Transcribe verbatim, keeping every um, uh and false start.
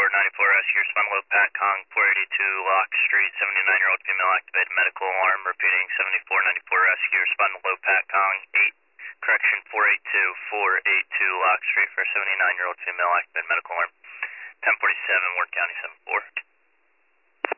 ninety-four rescue, respond low Pat Kong, four eighty-two Lock Street, seventy-nine-year-old female activated medical alarm, repeating seventy-four ninety-four rescue, respond low Pat Kong, eight, correction, four eighty-two, four eighty-two Lock Street for seventy-nine-year-old female activated medical alarm, ten forty-seven, Warren County, seven four.